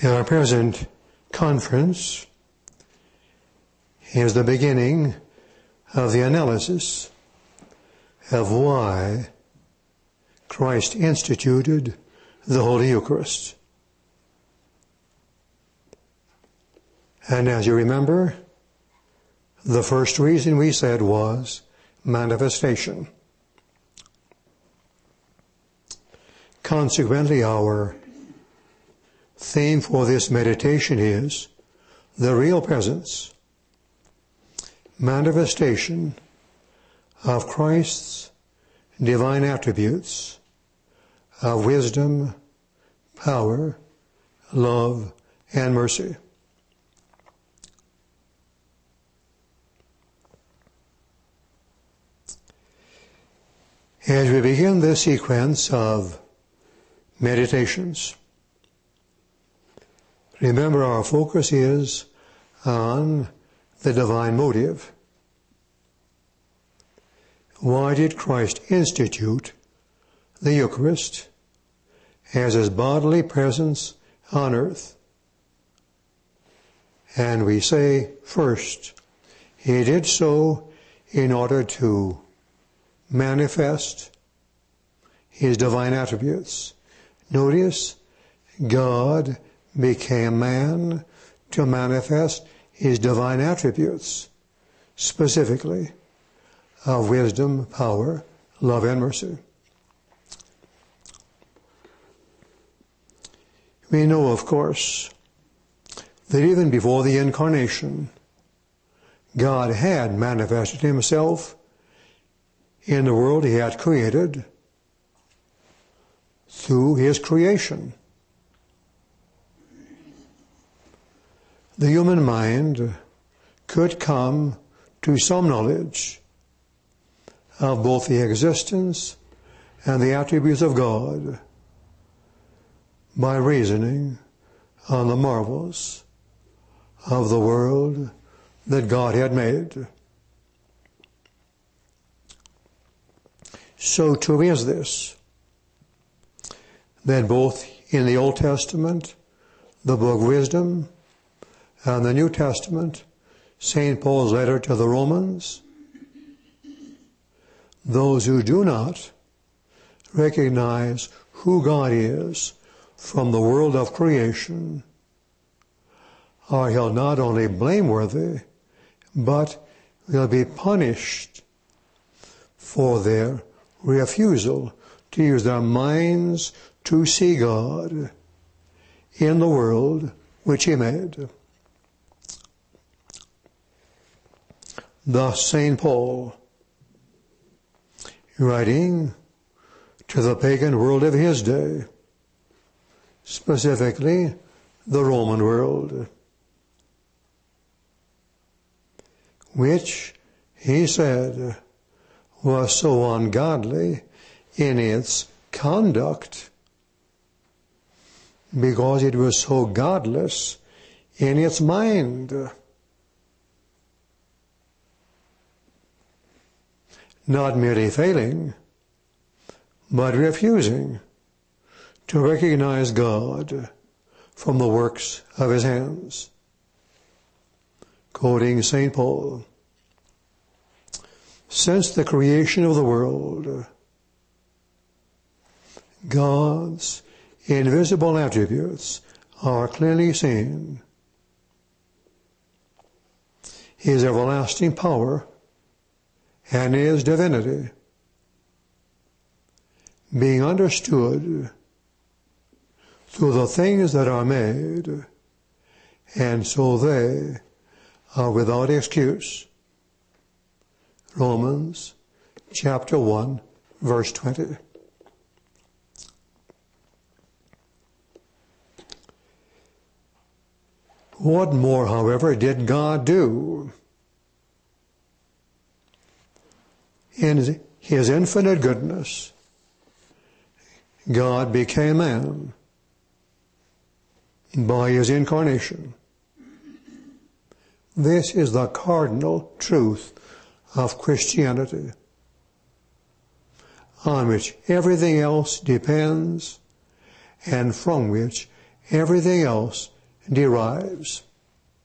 Our present conference is the beginning of the analysis of why Christ instituted the Holy Eucharist. And as you remember, the first reason we said was manifestation. Consequently, our theme for this meditation is the real presence, manifestation of Christ's divine attributes of wisdom, power, love, and mercy. As we begin this sequence of meditations, remember our focus is on the divine motive. Why did Christ institute the Eucharist as his bodily presence on earth? And we say, first, he did so in order to manifest his divine attributes. Notice, God became man to manifest his divine attributes, specifically of wisdom, power, love, and mercy. We know, of course, that even before the incarnation, God had manifested himself in the world he had created through his creation. The human mind could come to some knowledge of both the existence and the attributes of God by reasoning on the marvels of the world that God had made. So true is this, that both in the Old Testament, the book of Wisdom, and the New Testament, St. Paul's letter to the Romans, those who do not recognize who God is from the world of creation are held not only blameworthy, but will be punished for their refusal to use their minds to see God in the world which he made. Thus St. Paul, writing to the pagan world of his day, specifically the Roman world, which he said was so ungodly in its conduct because it was so godless in its mind. Not merely failing, but refusing to recognize God from the works of his hands. Quoting St. Paul, since the creation of the world, God's invisible attributes are clearly seen. His everlasting power and his divinity being understood through the things that are made, and so they are without excuse. Romans chapter 1, verse 20. What more, however, did God do? In his infinite goodness, God became man by his incarnation. This is the cardinal truth of Christianity, on which everything else depends and from which everything else derives.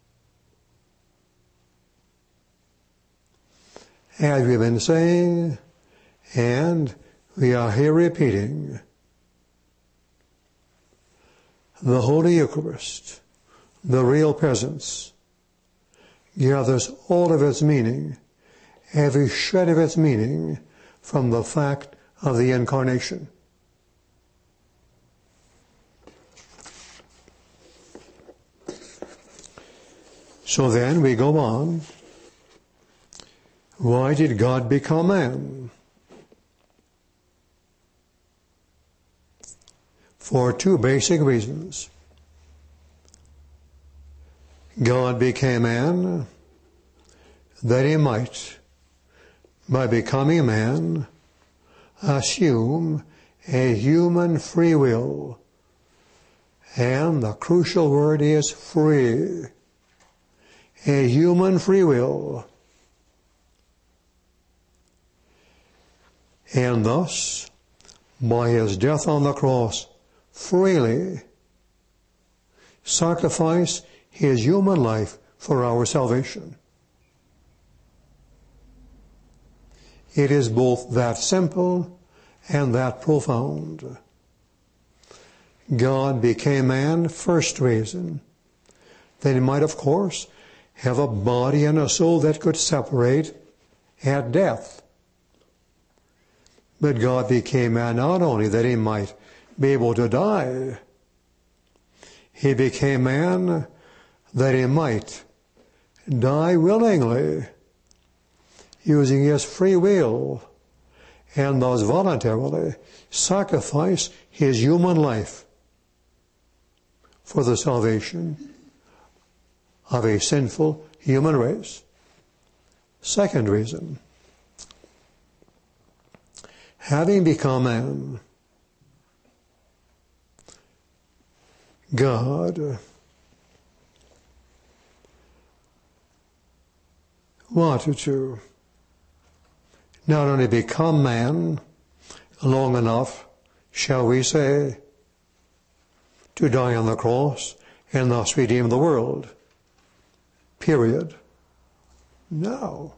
As we've been saying, and we are here repeating, the Holy Eucharist, the real presence, gathers all of its meaning, every shred of its meaning, from the fact of the Incarnation. So then we go on. Why did God become man? For two basic reasons. God became man that he might, by becoming man, assume a human free will. And the crucial word is free. A human free will. And thus, by his death on the cross, freely sacrifice his human life for our salvation. It is both that simple and that profound. God became man, first reason, that he might, of course, have a body and a soul that could separate at death. But God became man not only that he might be able to die, he became man that he might die willingly, using his free will, and thus voluntarily sacrifice his human life for the salvation of a sinful human race. Second reason, having become man, God wanted to not only become man long enough, shall we say, to die on the cross and thus redeem the world. Period. No.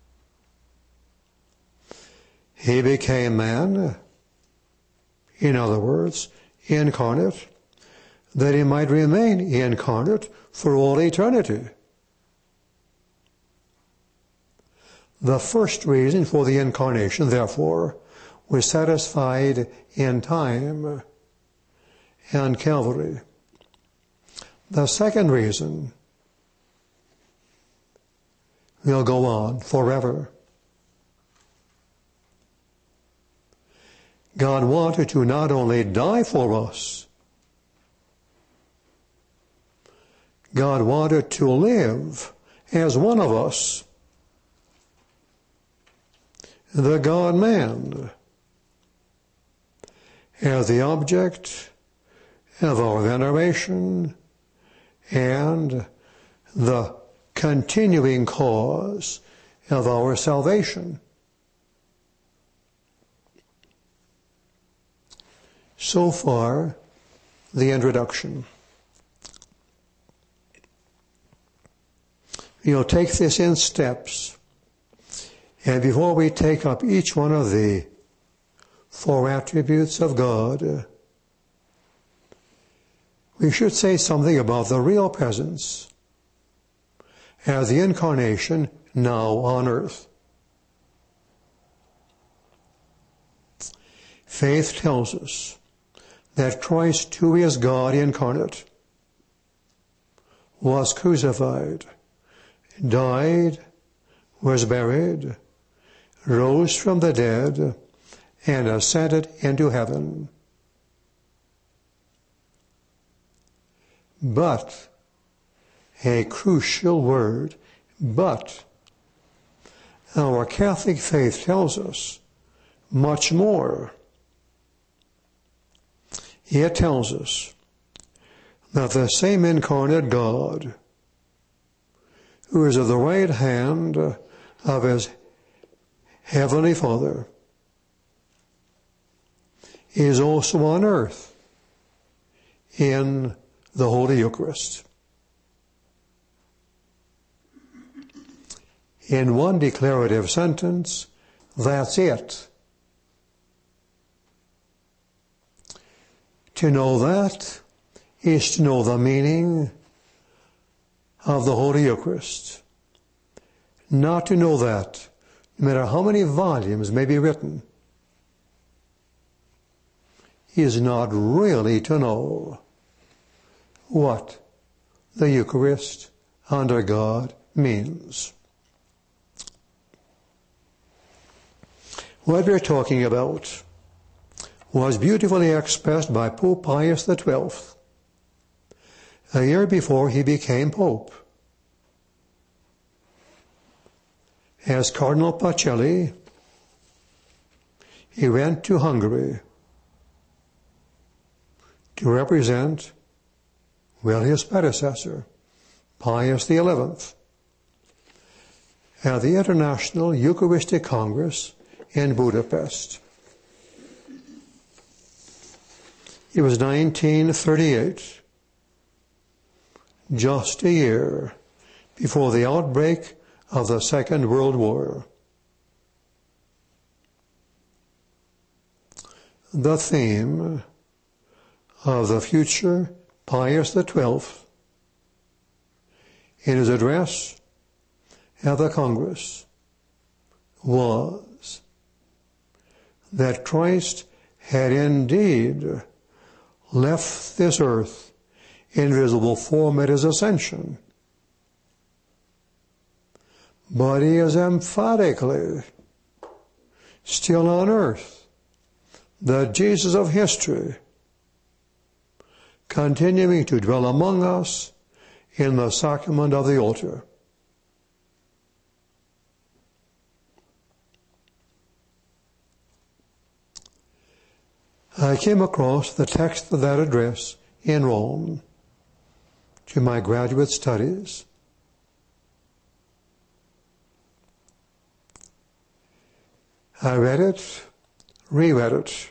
He became man, in other words, incarnate, that he might remain incarnate for all eternity. The first reason for the incarnation, therefore, was satisfied in time and Calvary. The second reason will go on forever. God wanted to not only die for us, God wanted to live as one of us, the God-man, as the object of our veneration and the continuing cause of our salvation. So far, the introduction. You'll take this in steps, and before we take up each one of the four attributes of God, we should say something about the real presence as the incarnation now on earth. Faith tells us that Christ, who is God incarnate, was crucified, died, was buried, rose from the dead, and ascended into heaven. But, a crucial word, but, our Catholic faith tells us much more. It tells us that the same incarnate God, who is at the right hand of his heavenly Father, is also on earth in the Holy Eucharist. in one declarative sentence, that's it. To know that is to know the meaning of the Holy Eucharist. Not to know that, no matter how many volumes may be written, is not really to know what the Eucharist under God means. What we're talking about was beautifully expressed by Pope Pius XII a year before he became Pope. As Cardinal Pacelli, he went to Hungary to represent, his predecessor, Pius XI, at the International Eucharistic Congress in Budapest. It was 1938, just a year before the outbreak of the Second World War. The theme of the future Pius XII in his address at the Congress was that Christ had indeed left this earth in visible form at his ascension, but he is emphatically still on earth, the Jesus of history, continuing to dwell among us in the sacrament of the altar. I came across the text of that address in Rome to my graduate studies. I read it, reread it.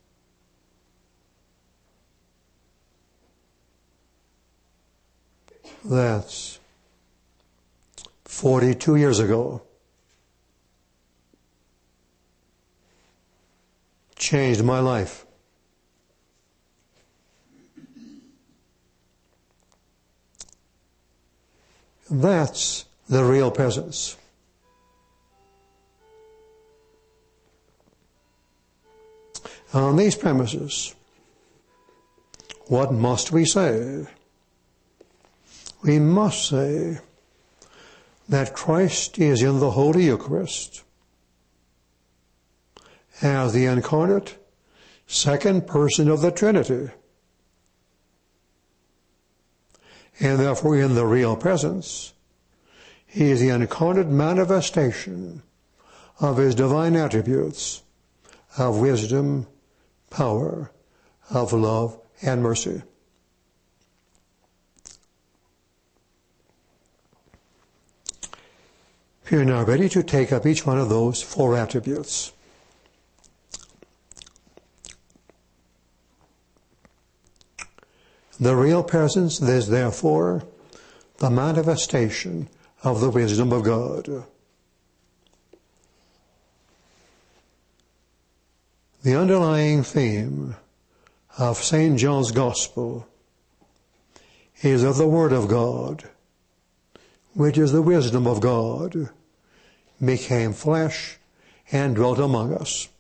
That's 42 years ago. Changed my life. That's the real presence. On these premises, what must we say? We must say that Christ is in the Holy Eucharist as the incarnate second person of the Trinity, and therefore in the real presence, he is the incarnate manifestation of his divine attributes of wisdom, power, of love, and mercy. We are now ready to take up each one of those four attributes. The real presence is therefore the manifestation of the wisdom of God. The underlying theme of St. John's Gospel is that the Word of God, which is the wisdom of God, became flesh and dwelt among us.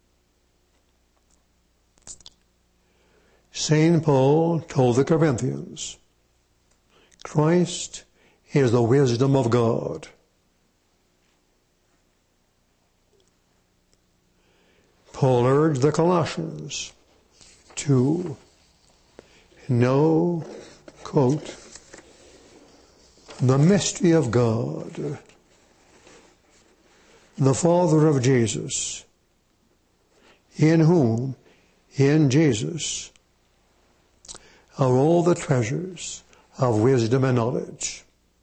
St. Paul told the Corinthians, Christ is the wisdom of God. Paul urged the Colossians to know, quote, the mystery of God, the Father of Jesus, in whom, in Jesus, are all the treasures of wisdom and knowledge.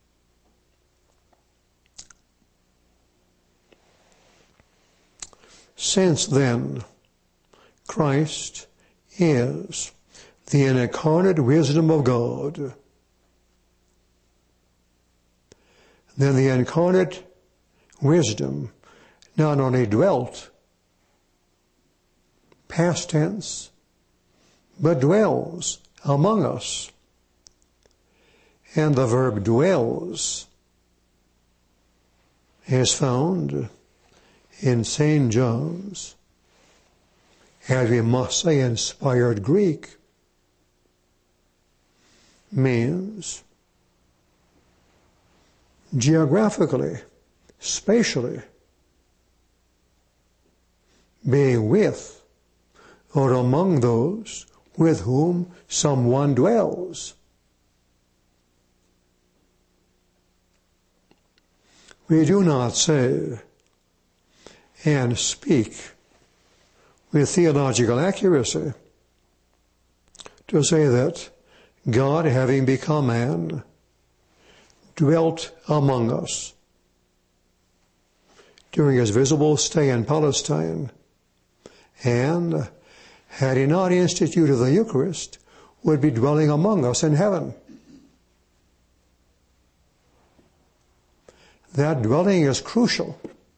Since then, Christ is the incarnate wisdom of God, then the incarnate wisdom not only dwelt, past tense, but dwells among us. And the verb dwells is found in St. John's, as we must say, inspired Greek, means geographically, spatially, being with or among those with whom someone dwells. We do not say and speak with theological accuracy to say that God, having become man, dwelt among us during his visible stay in Palestine, and, had he not instituted the Eucharist, would be dwelling among us in heaven. That dwelling is crucial.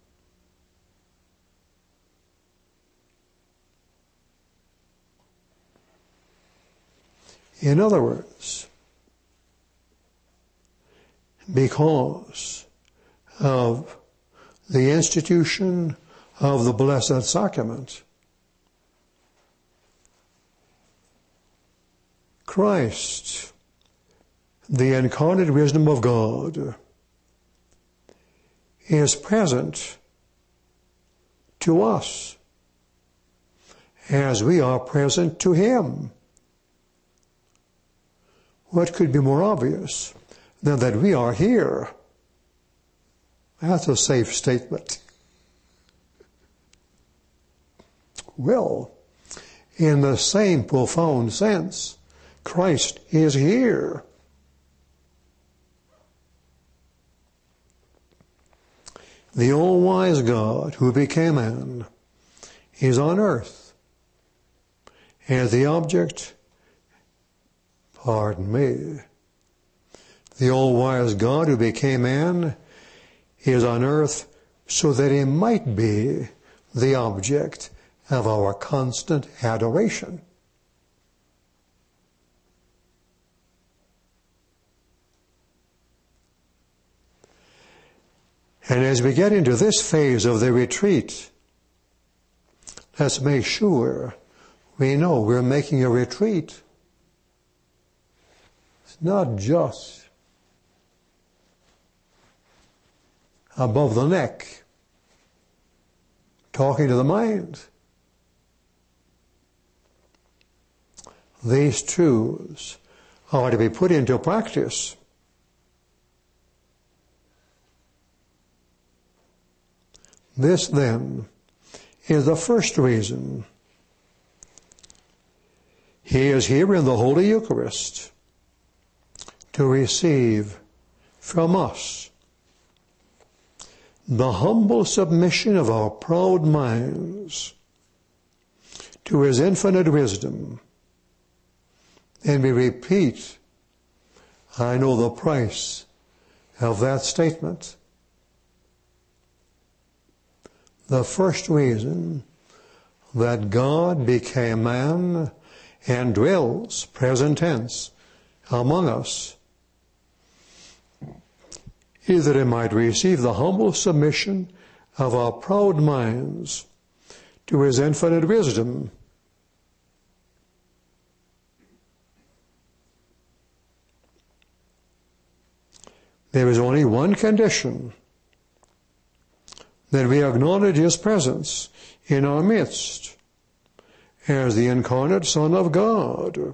In other words, because of the institution of the Blessed Sacrament, Christ, the incarnate wisdom of God, is present to us as we are present to him. What could be more obvious than that we are here? That's a safe statement. Well, in the same profound sense, Christ is here. The all-wise God who became man is on earth as the object, the all-wise God who became man is on earth so that he might be the object of our constant adoration. And as we get into this phase of the retreat, let's make sure we know we're making a retreat. It's not just above the neck, talking to the mind. These truths are to be put into practice. This, then, is the first reason he is here in the Holy Eucharist to receive from us the humble submission of our proud minds to his infinite wisdom. And we repeat, I know the price of that statement. The first reason that God became man and dwells, present tense, among us is that he might receive the humble submission of our proud minds to his infinite wisdom. There is only one condition: that we acknowledge his presence in our midst as the incarnate Son of God.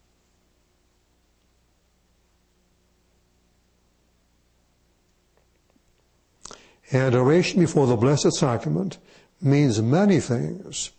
Adoration before the Blessed Sacrament means many things,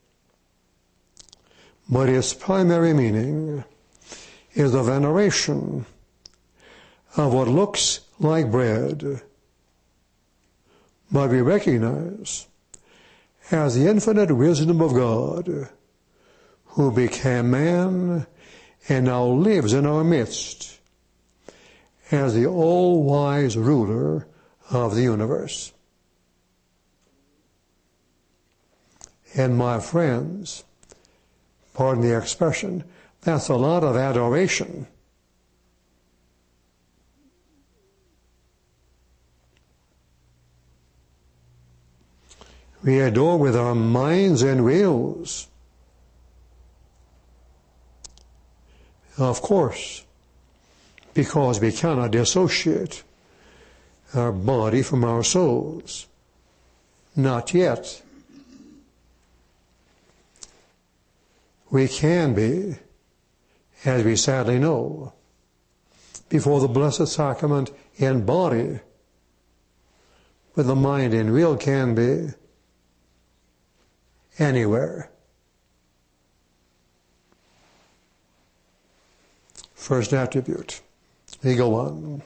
but its primary meaning is the veneration of what looks like bread, but we recognize as the infinite wisdom of God, who became man and now lives in our midst as the all-wise ruler of the universe. And my friends, pardon the expression, that's a lot of adoration. We adore with our minds and wills. Of course, because we cannot dissociate our body from our souls. Not yet. We can be, as we sadly know, before the Blessed Sacrament in body, but the mind and will can be anywhere. First attribute. We go on.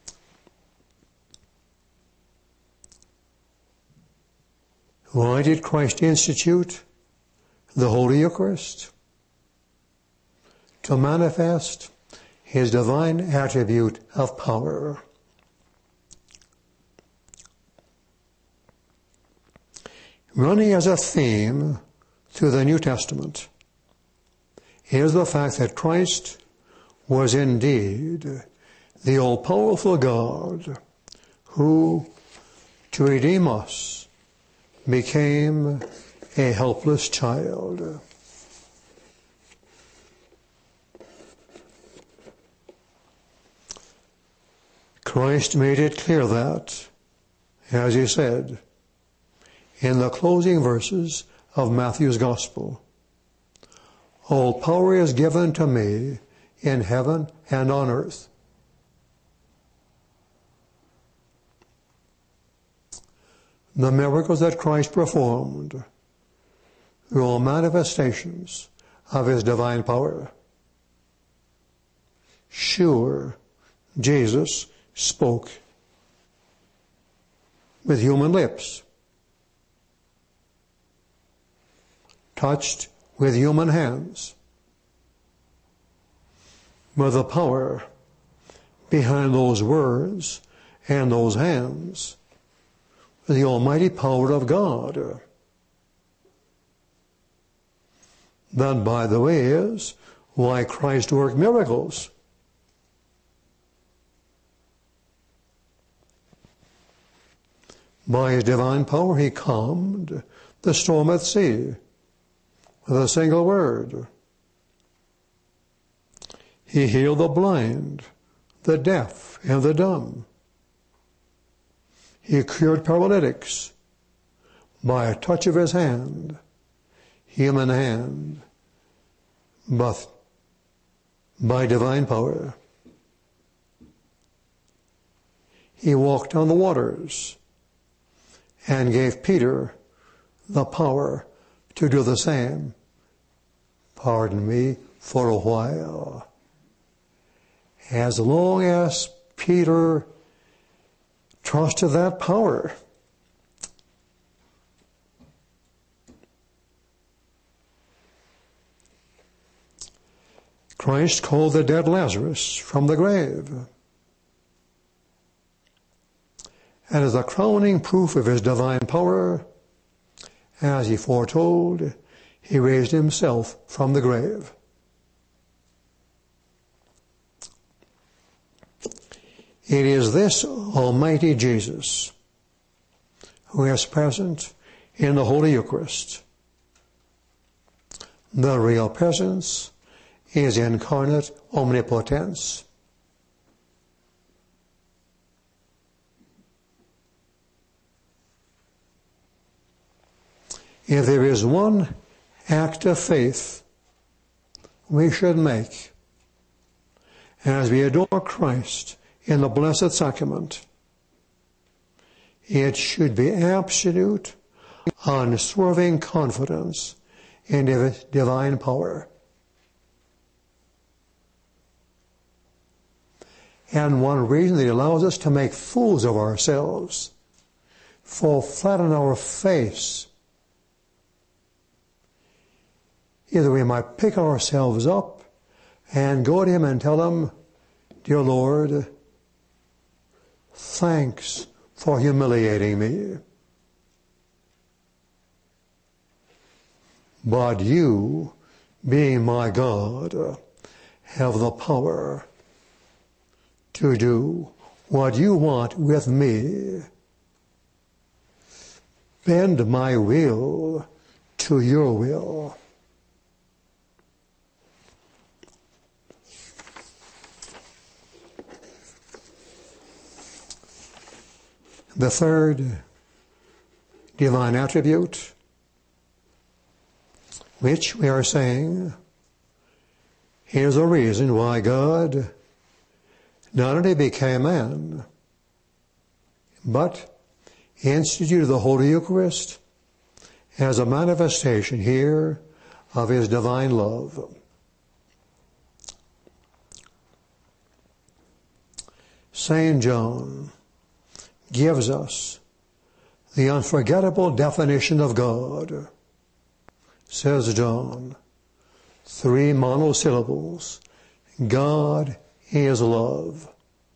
Why did Christ institute the Holy Eucharist? To manifest his divine attribute of power. Running as a theme through the New Testament is the fact that Christ was indeed the all-powerful God who, to redeem us, became a helpless child. Christ made it clear that, as he said in the closing verses of Matthew's Gospel, all power is given to me in heaven and on earth. The miracles that Christ performed were all manifestations of his divine power. Sure, Jesus spoke with human lips, touched with human hands, but the power behind those words and those hands, the almighty power of God. That, by the way, is why Christ worked miracles. By his divine power, he calmed the storm at sea with a single word. He healed the blind, the deaf, and the dumb. He cured paralytics by a touch of his hand, human hand, but by divine power. He walked on the waters and gave Peter the power to do the same. Pardon me, for a while. As long as Peter trusted that power, Christ called the dead Lazarus from the grave. And as a crowning proof of his divine power, as he foretold, he raised himself from the grave. It is this Almighty Jesus who is present in the Holy Eucharist. The real presence is incarnate omnipotence. If there is one act of faith we should make as we adore Christ in the Blessed Sacrament, it should be absolute, unswerving confidence in divine power. And one reason that he allows us to make fools of ourselves, fall flat on our face, either we might pick ourselves up and go to him and tell him, "Dear Lord, thanks for humiliating me." but you, being my God, have the power to do what you want with me. Bend my will to your will. The third divine attribute, which we are saying is a reason why God not only became man, but instituted the Holy Eucharist as a manifestation here of his divine love. St. John gives us the unforgettable definition of God. Says John, 3 monosyllables, God is love.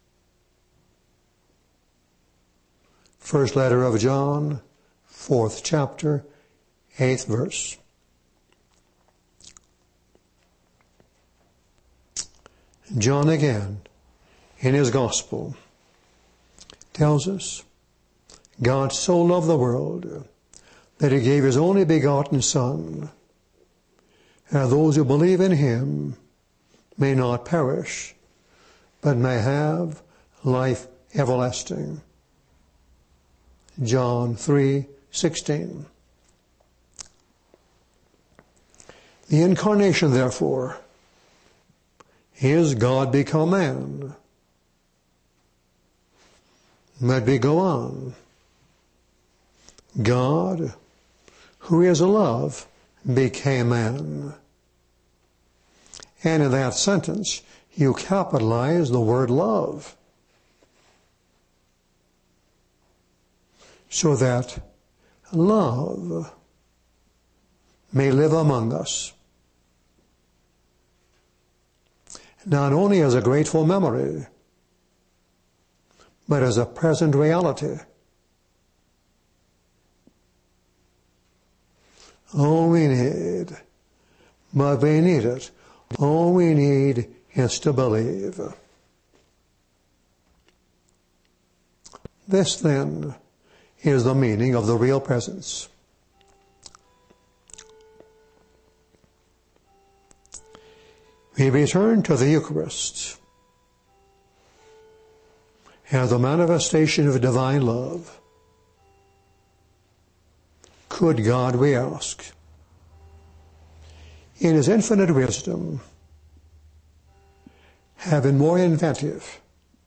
First letter of John, 4th chapter, 8th verse. John again, in his gospel, tells us, God so loved the world that he gave his only begotten Son, and those who believe in him may not perish, but may have life everlasting. John 3:16. The incarnation, therefore, is God become man. But we go on. God, who is love, became man. And in that sentence, you capitalize the word love, so that love may live among us, not only as a grateful memory, but as a present reality. All we need, but we need it. All we need is to believe. This, then, is the meaning of the real presence. We return to the Eucharist as a manifestation of divine love. Could God, we ask, in his infinite wisdom, have been more inventive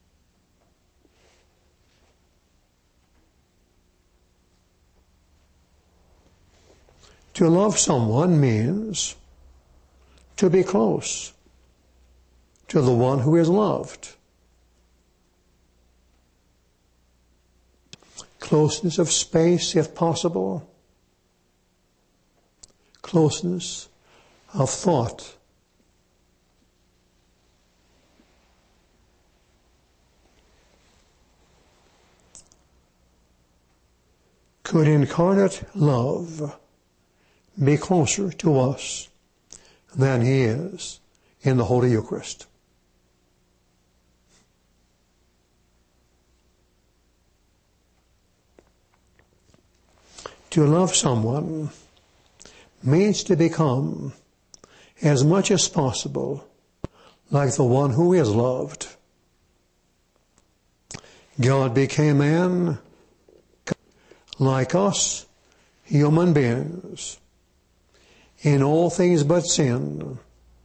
to love someone means to be close to the one who is loved. Closeness of space, if possible. Closeness of thought. Could incarnate love be closer to us than he is in the Holy Eucharist? To love someone means to become, as much as possible, like the one who is loved. God became man, like us, human beings, in all things but sin.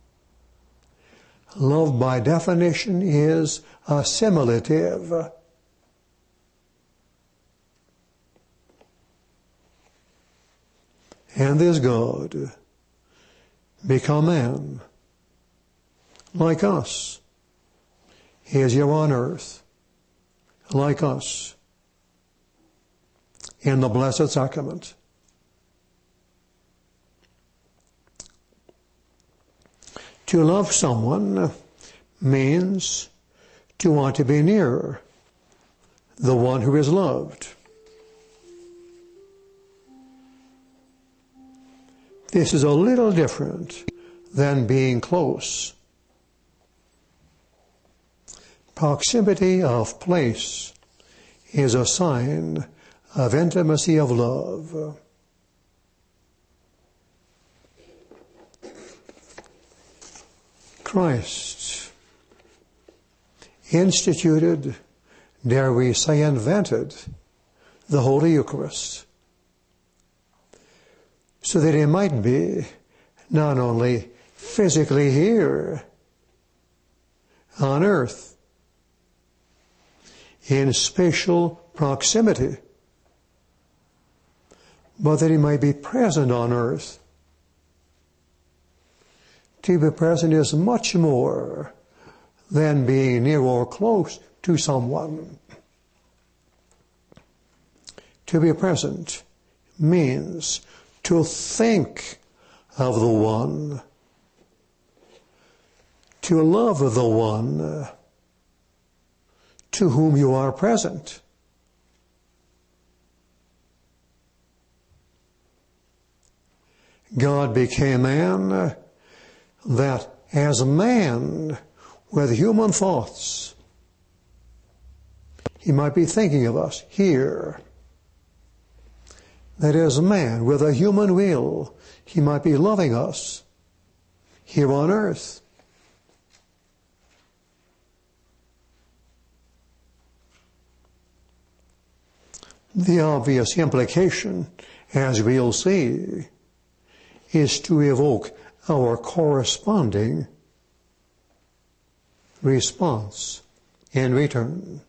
Love, by definition, is assimilative. And this God become man, like us. He is here on earth, like us, in the Blessed Sacrament. To love someone means to want to be near the one who is loved. This is a little different than being close. Proximity of place is a sign of intimacy of love. Christ instituted, dare we say invented, the Holy Eucharist, so that it might be not only physically here on earth, in spatial proximity, but that he might be present on earth. To be present is much more than being near or close to someone. To be present means to think of the one, to love the one to whom you are present. God became man that as a man with human thoughts, he might be thinking of us here. That as a man with a human will, he might be loving us here on earth. The obvious implication, as we'll see, is to evoke our corresponding response in return.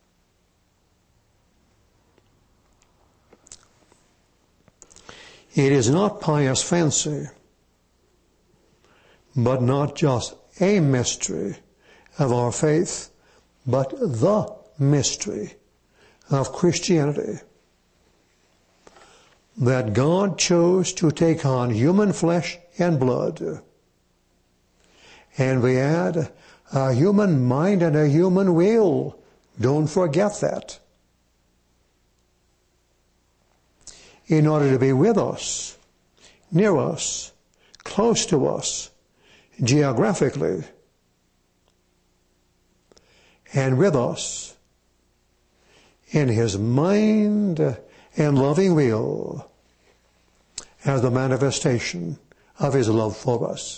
It is not pious fancy, but not just a mystery of our faith, but the mystery of Christianity, that God chose to take on human flesh and blood, and we add a human mind and a human will. Don't forget that. In order to be with us, near us, close to us, geographically, and with us in his mind and loving will as the manifestation of his love for us.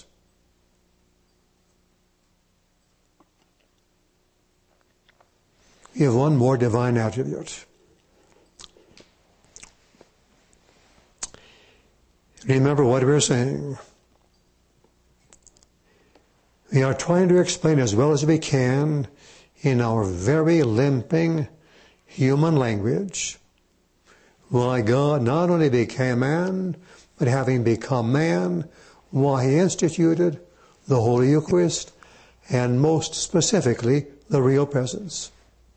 We have one more divine attribute. Remember what we're saying. We are trying to explain as well as we can in our very limping human language why God not only became man, but having become man, why he instituted the Holy Eucharist, and most specifically, the real presence.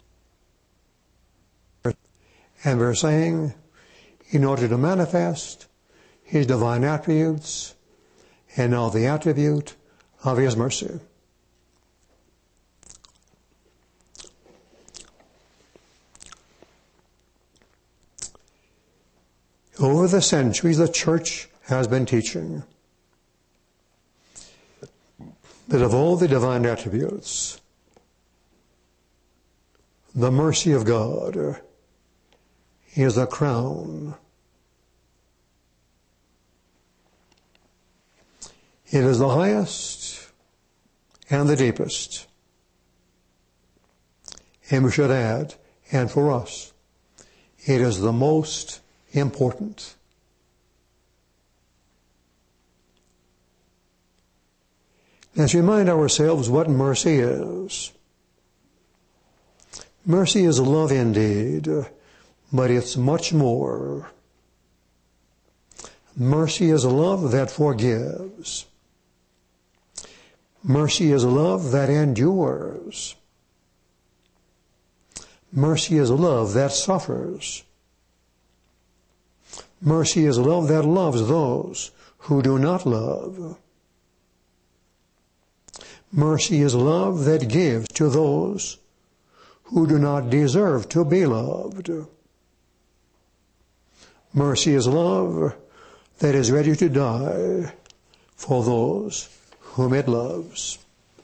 And we're saying, in order to manifest his divine attributes, and now the attribute of his mercy. Over the centuries, the Church has been teaching that of all the divine attributes, the mercy of God is the crown. It is the highest and the deepest. And we should add, and for us, it is the most important. Let's remind ourselves what mercy is. Mercy is love indeed, but it's much more. Mercy is a love that forgives. Mercy is a love that endures. Mercy is a love that suffers. Mercy is a love that loves those who do not love. Mercy is love that gives to those who do not deserve to be loved. Mercy is love that is ready to die for those whom it loves.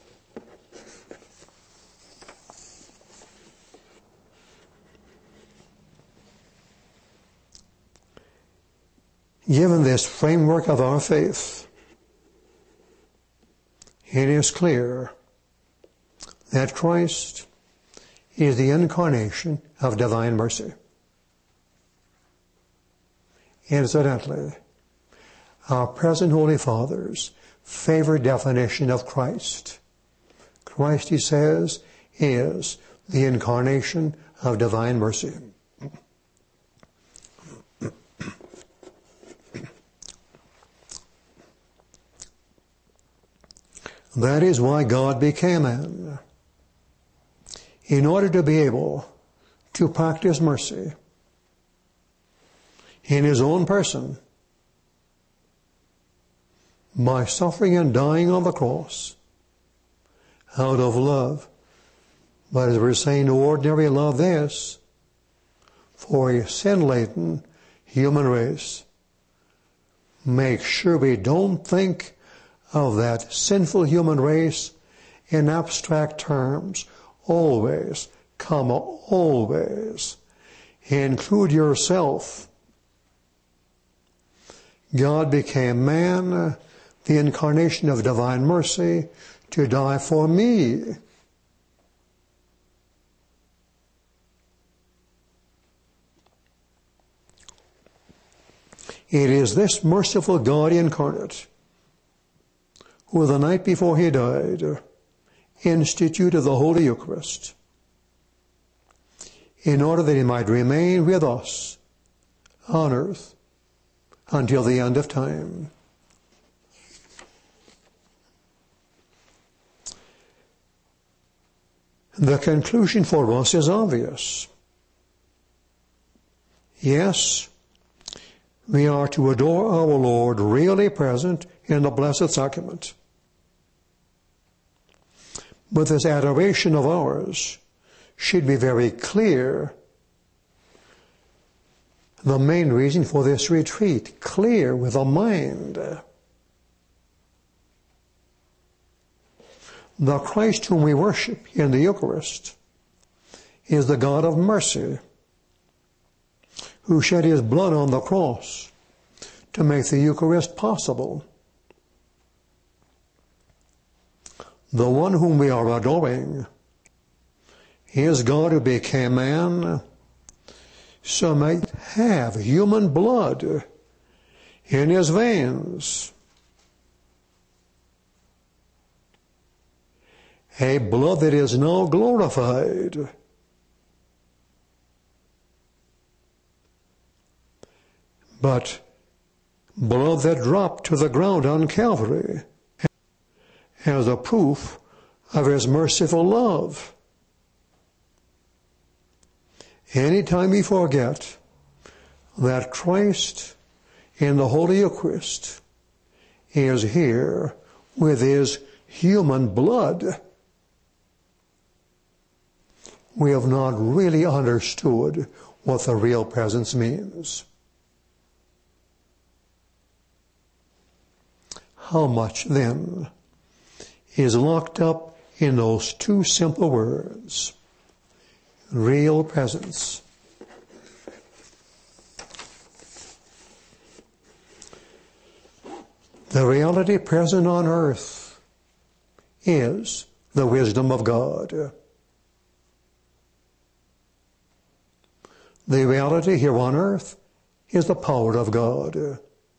Given this framework of our faith, it is clear that Christ is the incarnation of divine mercy. Incidentally, our present Holy Father's favorite definition of Christ, Christ, he says, is the incarnation of divine mercy. That is why God became man, in order to be able to practice mercy in his own person by suffering and dying on the cross out of love. But as we're saying, no ordinary love this, for a sin-laden human race. Make sure we don't think of that sinful human race in abstract terms. Always, always include yourself. God became man, the incarnation of divine mercy, to die for me. It is this merciful God incarnate who the night before he died instituted the Holy Eucharist in order that he might remain with us on earth until the end of time. The conclusion for us is obvious. Yes, we are to adore our Lord really present in the Blessed Sacrament. But this adoration of ours should be very clear. The main reason for this retreat, clear with a mind. The Christ whom we worship in the Eucharist is the God of mercy, who shed his blood on the cross to make the Eucharist possible. The one whom we are adoring is God who became man, so might have human blood in his veins. A blood that is now glorified. But blood that dropped to the ground on Calvary as a proof of his merciful love. Anytime we forget that Christ in the Holy Eucharist is here with his human blood, we have not really understood what the real presence means. How much, then, is locked up in those two simple words, real presence. The reality present on earth is the wisdom of God. The reality here on earth is the power of God.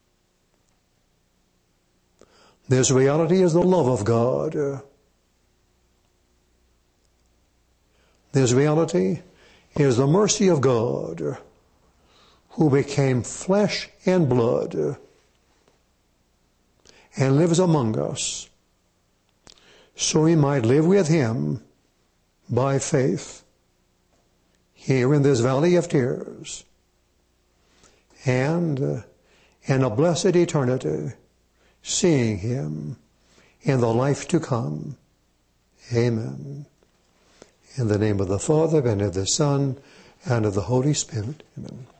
This reality is the love of God. This reality is the mercy of God, who became flesh and blood and lives among us, so we might live with him by faith here in this valley of tears and in a blessed eternity, seeing him in the life to come. Amen. In the name of the Father, and of the Son, and of the Holy Spirit. Amen.